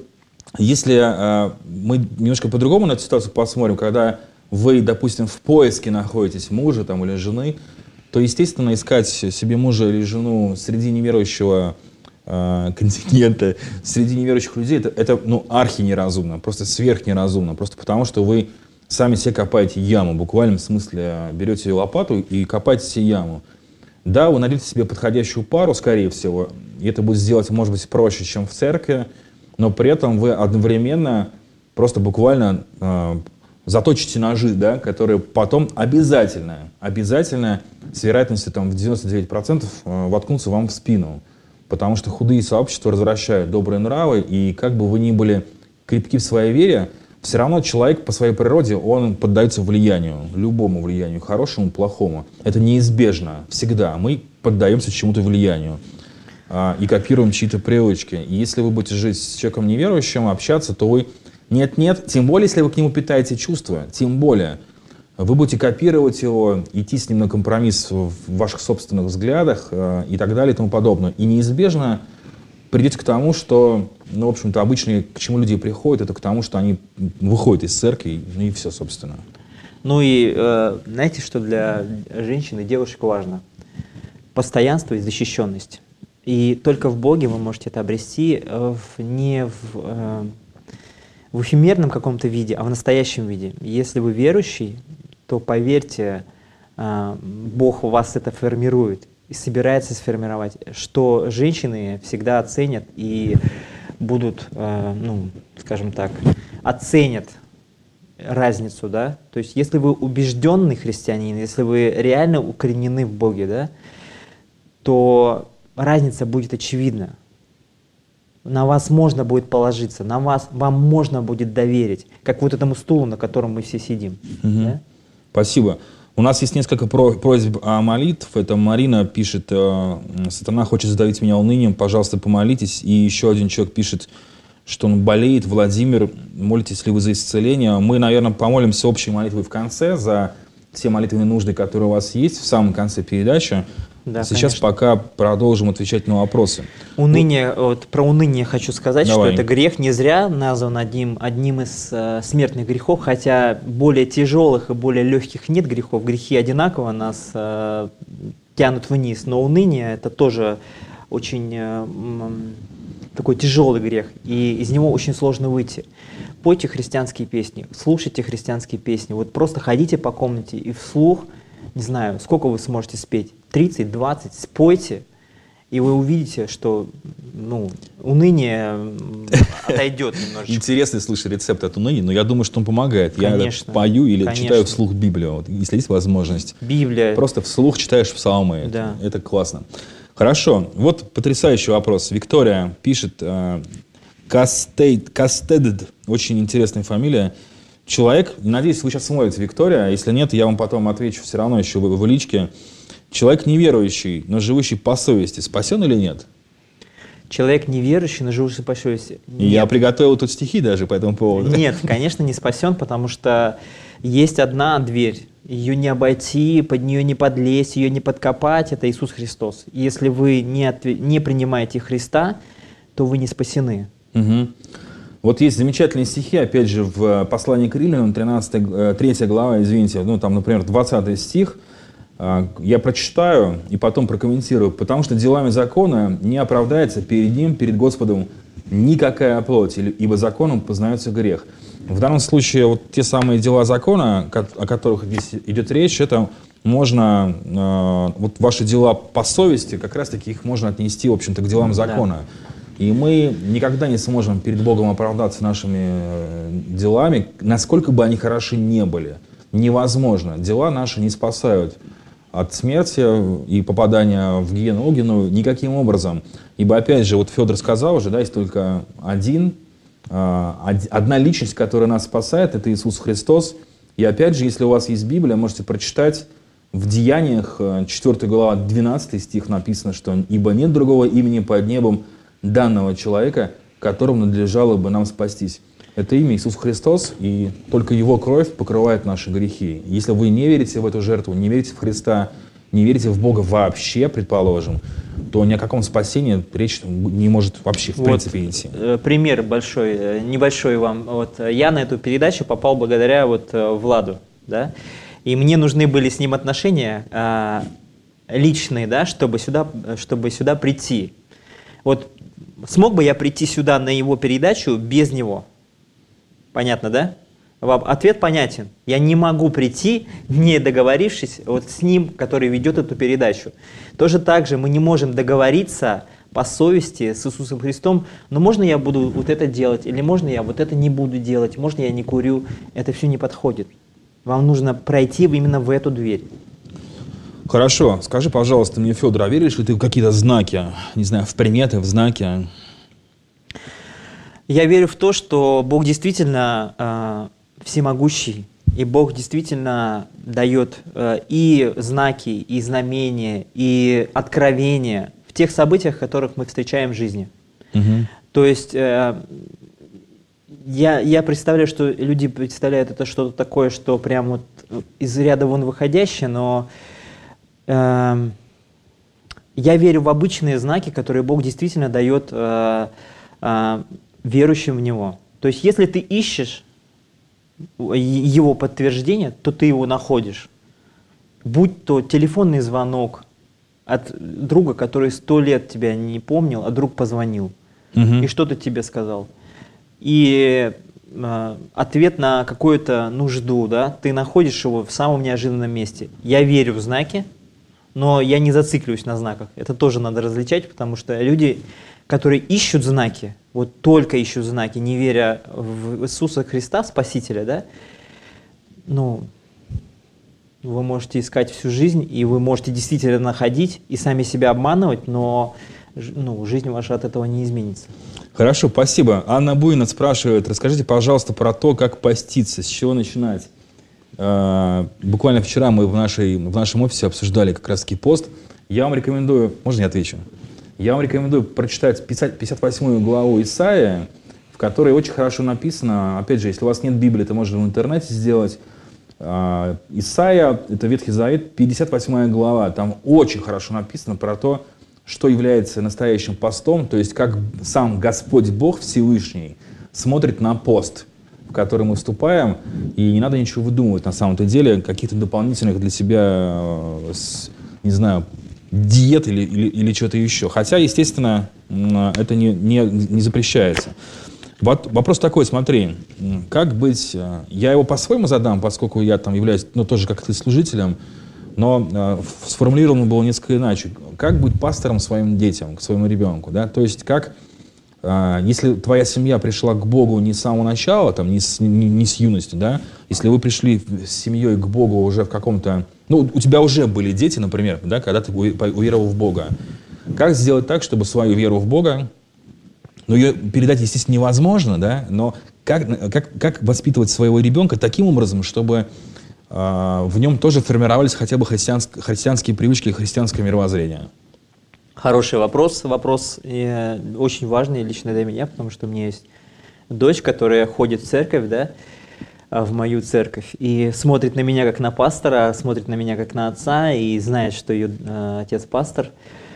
немножко по-другому на эту ситуацию посмотрим, когда вы, допустим, в поиске находитесь мужа там, или жены, то, естественно, искать себе мужа или жену среди неверующего контингента, среди неверующих людей, это архи-неразумно, просто сверхнеразумно, просто потому, что вы сами себе копаете яму, буквально в смысле берете лопату и копаете себе яму. Да, вы найдете себе подходящую пару, скорее всего, и это будет сделать, может быть, проще, чем в церкви, но при этом вы одновременно просто буквально заточите ножи, да, которые потом обязательно с вероятностью там, в 99% воткнутся вам в спину. Потому что худые сообщества развращают добрые нравы, и как бы вы ни были крепки в своей вере, все равно человек по своей природе, он поддается влиянию, любому влиянию, хорошему, плохому. Это неизбежно, всегда. Мы поддаемся чему-то влиянию и копируем чьи-то привычки. И если вы будете жить с человеком неверующим, общаться, то вы нет, тем более, если вы к нему питаете чувства, тем более, вы будете копировать его, идти с ним на компромисс в ваших собственных взглядах и так далее и тому подобное. И неизбежно придете к тому, что, в общем-то, обычно к чему люди приходят, это к тому, что они выходят из церкви, и все, собственно. Ну и знаете, что для женщин и девушек важно? Постоянство и защищенность. И только в Боге вы можете это обрести не в эфемерном каком-то виде, а в настоящем виде. Если вы верующий, то поверьте, Бог у вас это формирует и собирается сформировать, что женщины всегда оценят и будут, скажем так, оценят разницу, да. То есть, если вы убежденный христианин, если вы реально укоренены в Боге, да, то разница будет очевидна. На вас можно будет положиться, вам можно будет доверить, как вот этому стулу, на котором мы все сидим. Да? Спасибо. У нас есть несколько просьб о молитв. Это Марина пишет: «Сатана хочет задавить меня унынием, пожалуйста, помолитесь». И еще один человек пишет, что он болеет. Владимир, молитесь ли вы за исцеление? Мы, наверное, помолимся общей молитвой в конце за все молитвенные нужды, которые у вас есть, в самом конце передачи. Да, сейчас, конечно, пока продолжим отвечать на вопросы. Уныние, вот про уныние хочу сказать, Давай. Что это грех не зря назван одним из смертных грехов, хотя более тяжелых и более легких нет грехов. Грехи одинаково нас тянут вниз, но уныние это тоже очень такой тяжелый грех, и из него очень сложно выйти. Пойте христианские песни, слушайте христианские песни, вот просто ходите по комнате и вслух, не знаю, сколько вы сможете спеть, 30, 20, спойте, и вы увидите, что уныние отойдет немножечко. Интересный, слушай, рецепт от уныния, но я думаю, что он помогает. Конечно, я пою или читаю вслух Библию, вот, если есть возможность. Библия. Просто вслух читаешь псалмы, да. Это классно. Хорошо, вот потрясающий вопрос. Виктория пишет, Кастедд, очень интересная фамилия. Человек, надеюсь, вы сейчас смотрите, Виктория, если нет, я вам потом отвечу все равно еще в личке. Человек неверующий, но живущий по совести, спасен или нет? Человек неверующий, но живущий по совести. Я приготовил тут стихи даже по этому поводу. Нет, конечно, не спасен, потому что есть одна дверь. Ее не обойти, под нее не подлезть, ее не подкопать. Это Иисус Христос. Если вы не принимаете Христа, то вы не спасены. Угу. Вот есть замечательные стихи, опять же, в послании к Римлянам, 3 глава, извините, там, например, 20 стих. Я прочитаю и потом прокомментирую. «Потому что делами закона не оправдается перед ним, перед Господом никакая плоть, ибо законом познается грех. В данном случае вот те самые дела закона, о которых здесь идет речь, это можно, вот ваши дела по совести, как раз-таки их можно отнести, в общем-то, к делам закона. И мы никогда не сможем перед Богом оправдаться нашими делами, насколько бы они хороши не были. Невозможно. Дела наши не спасают от смерти и попадания в гиену огненную никаким образом. Ибо, опять же, вот Федор сказал уже, да, есть только одна личность, которая нас спасает, это Иисус Христос. И опять же, если у вас есть Библия, можете прочитать в Деяниях, 4 глава, 12 стих написано, что «Ибо нет другого имени под небом данного человека, которому надлежало бы нам спастись». Это имя Иисус Христос, и только Его кровь покрывает наши грехи. Если вы не верите в эту жертву, не верите в Христа, не верите в Бога вообще, предположим, то ни о каком спасении речь не может вообще в принципе идти. Пример небольшой вам. Вот я на эту передачу попал благодаря Владу, да, и мне нужны были с ним отношения личные, да, чтобы сюда прийти. Вот смог бы я прийти сюда на его передачу без него? Понятно, да? Ответ понятен. Я не могу прийти, не договорившись вот с ним, который ведет эту передачу. Тоже так же мы не можем договориться по совести с Иисусом Христом, но можно я буду вот это делать, или можно я вот это не буду делать, можно я не курю. Это все не подходит. Вам нужно пройти именно в эту дверь. Хорошо. Скажи, пожалуйста, мне, Федор, а веришь ли ты в какие-то знаки, не знаю, в приметы, в знаки? Я верю в то, что Бог действительно всемогущий, и Бог действительно дает и знаки, и знамения, и откровения в тех событиях, которых мы встречаем в жизни. То есть я представляю, что люди представляют это что-то такое, что прям вот из ряда вон выходящее, но я верю в обычные знаки, которые Бог действительно дает верующим в Него. То есть если ты ищешь его подтверждение, то ты его находишь. Будь то телефонный звонок от друга, который 100 лет тебя не помнил, а друг позвонил и что-то тебе сказал. И ответ на какую-то нужду, да, ты находишь его в самом неожиданном месте. Я верю в знаки, но я не зацикливаюсь на знаках. Это тоже надо различать, потому что люди, которые ищут знаки, вот только ищут знаки, не веря в Иисуса Христа, Спасителя, да, ну, вы можете искать всю жизнь, и вы можете действительно находить и сами себя обманывать, но жизнь ваша от этого не изменится. Хорошо, спасибо. Анна Буйна спрашивает, расскажите, пожалуйста, про то, как поститься, с чего начинать. Буквально вчера мы в нашем офисе обсуждали как раз-таки пост. Я вам рекомендую, можно я отвечу? Я вам рекомендую прочитать 58 главу Исаия, в которой очень хорошо написано, опять же, если у вас нет Библии, это можно в интернете сделать. Исаия, это Ветхий Завет, 58 глава, там очень хорошо написано про то, что является настоящим постом, то есть как сам Господь Бог Всевышний смотрит на пост, в который мы вступаем, и не надо ничего выдумывать на самом-то деле, каких-то дополнительных для себя, не знаю, диет или что-то еще. Хотя, естественно, это не запрещается. Вопрос такой, смотри, как быть, я его по-своему задам, поскольку я там являюсь, тоже как ты, служителем, но сформулировано было несколько иначе. Как быть пастором своим детям, к своему ребенку, да? То есть как, если твоя семья пришла к Богу не с самого начала, там, не с юности, да? Если вы пришли с семьей к Богу уже в каком-то, у тебя уже были дети, например, да, когда ты уверовал в Бога. Как сделать так, чтобы свою веру в Бога, ее передать, естественно, невозможно, да? Но как воспитывать своего ребенка таким образом, чтобы в нем тоже формировались хотя бы христианские привычки и христианское мировоззрение? Хороший вопрос. Вопрос очень важный лично для меня, потому что у меня есть дочь, которая ходит в церковь, да, в мою церковь, и смотрит на меня как на пастора, смотрит на меня как на отца, и знает, что ее отец пастор.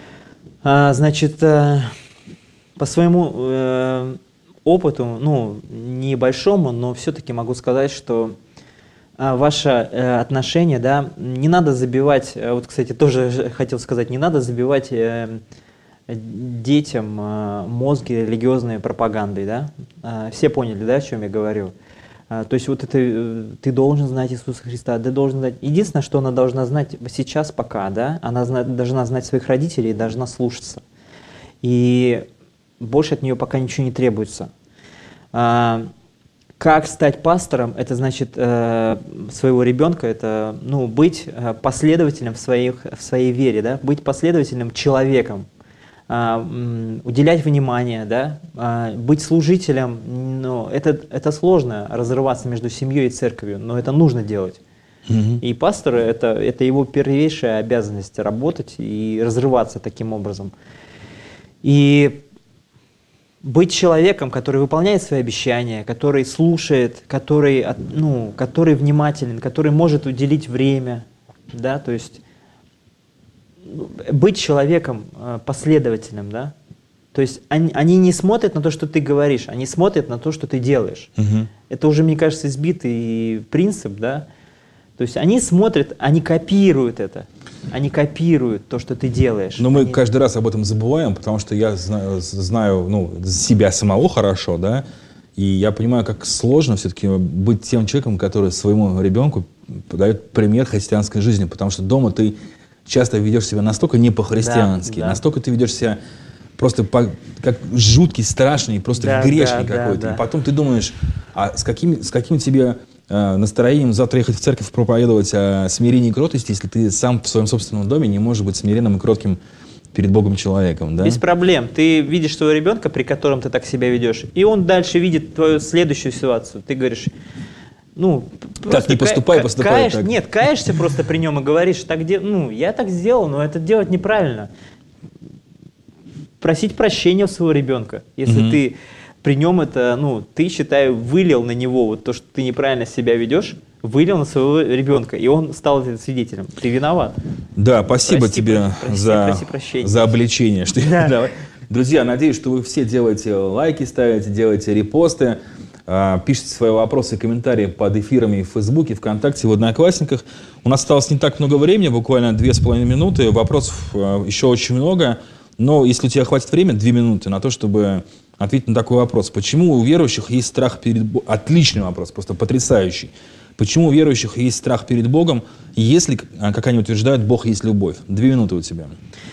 Значит, по своему опыту, небольшому, но все-таки могу сказать, что ваше отношение, да, не надо забивать, вот, кстати, тоже хотел сказать, не надо забивать детям мозги религиозной пропагандой, да? Все поняли, да, о чем я говорю? То есть вот это ты должен знать Иисуса Христа, ты должен знать. Единственное, что она должна знать сейчас пока, да, она должна знать своих родителей и должна слушаться. И больше от нее пока ничего не требуется. Как стать пастором? Это значит своего ребенка, это быть последовательным в своей вере, да, быть последовательным человеком. Уделять внимание, да, быть служителем, это сложно, разрываться между семьей и церковью, но это нужно делать. И пастор это его первейшая обязанность — работать и разрываться таким образом. И быть человеком, который выполняет свои обещания, который слушает, который внимателен, который может уделить время, да, то есть быть человеком последовательным, да? То есть они не смотрят на то, что ты говоришь, они смотрят на то, что ты делаешь. Это уже, мне кажется, избитый принцип, да? То есть они смотрят, они копируют это, они копируют то, что ты делаешь. Но мы каждый раз об этом забываем, потому что я знаю себя самого хорошо, да? И я понимаю, как сложно все-таки быть тем человеком, который своему ребенку подает пример христианской жизни, потому что дома ты часто ведешь себя настолько не по-христиански, настолько ты ведешь себя просто как жуткий, страшный, просто грешник какой-то. Да. И потом ты думаешь, а с каким тебе настроением завтра ехать в церковь проповедовать о смирении и кротости, если ты сам в своем собственном доме не можешь быть смиренным и кротким перед Богом человеком, да? Без проблем. Ты видишь своего ребенка, при котором ты так себя ведешь, и он дальше видит твою следующую ситуацию. Ты говоришь... так не поступай, поступай так. Нет, каешься просто при нем и говоришь, я так сделал, но это делать неправильно. Просить прощения у своего ребенка. Если ты при нем ты, считай, вылил на него вот то, что ты неправильно себя ведешь, вылил на своего ребенка, и он стал свидетелем. Ты виноват. Да, спасибо тебе за обличение. Друзья, надеюсь, что вы все делаете лайки, ставите, делаете репосты. Пишите свои вопросы и комментарии под эфирами в Фейсбуке, ВКонтакте, в Одноклассниках. У нас осталось не так много времени, буквально 2,5 минуты. Вопросов еще очень много. Но если у тебя хватит времени, 2 минуты на то, чтобы ответить на такой вопрос. Почему у верующих есть страх перед Богом? Отличный вопрос, просто потрясающий. Почему у верующих есть страх перед Богом, если, как они утверждают, Бог есть любовь? 2 минуты у тебя.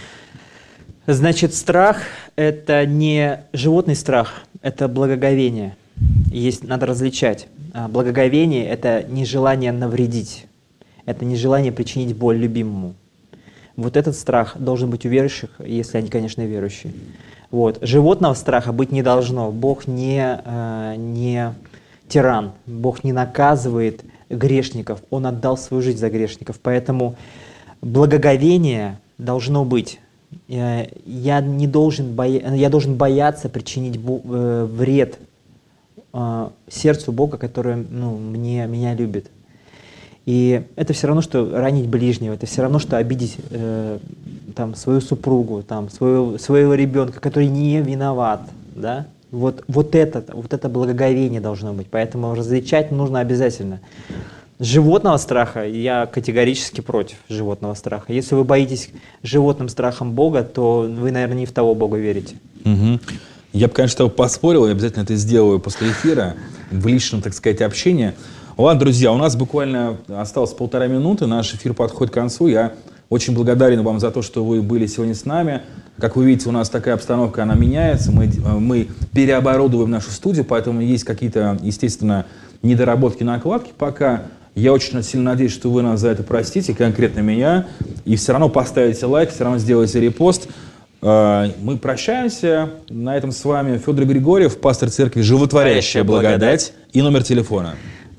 Значит, страх – это не животный страх, это благоговение. Надо различать. Благоговение – это не желание навредить, это не желание причинить боль любимому. Вот этот страх должен быть у верующих, если они, конечно, верующие. Вот. Животного страха быть не должно. Бог не тиран, Бог не наказывает грешников, Он отдал свою жизнь за грешников. Поэтому благоговение должно быть. Я должен бояться причинить вред сердцу Бога, который меня любит. И это все равно, что ранить ближнего, это все равно, что обидеть свою супругу, своего ребенка, который не виноват. Да? Вот это благоговение должно быть. Поэтому различать нужно обязательно. Животного страха я категорически против животного страха. Если вы боитесь животным страхом Бога, то вы, наверное, не в того Бога верите. Я бы, конечно, поспорил, я обязательно это сделаю после эфира, в личном, так сказать, общении. Ладно, друзья, у нас буквально осталось 1,5 минуты, наш эфир подходит к концу. Я очень благодарен вам за то, что вы были сегодня с нами. Как вы видите, у нас такая обстановка, она меняется, мы переоборудовываем нашу студию, поэтому есть какие-то, естественно, недоработки, накладки пока. Я очень сильно надеюсь, что вы нас за это простите, конкретно меня, и все равно поставите лайк, все равно сделаете репост. Мы прощаемся. На этом с вами Федор Григорьев, пастор церкви «Животворящая благодать», и номер телефона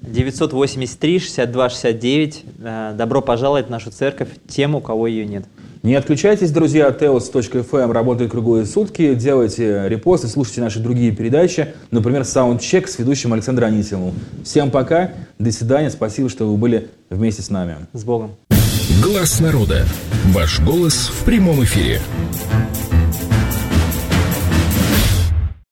983-62-69. Добро пожаловать в нашу церковь тем, у кого ее нет. Не отключайтесь, друзья. Teos.fm работает круглые сутки. Делайте репосты, слушайте наши другие передачи. Например, «Саундчек» с ведущим Александром Анисимовым. Всем пока. До свидания. Спасибо, что вы были вместе с нами. С Богом. Глаз народа. Ваш голос в прямом эфире.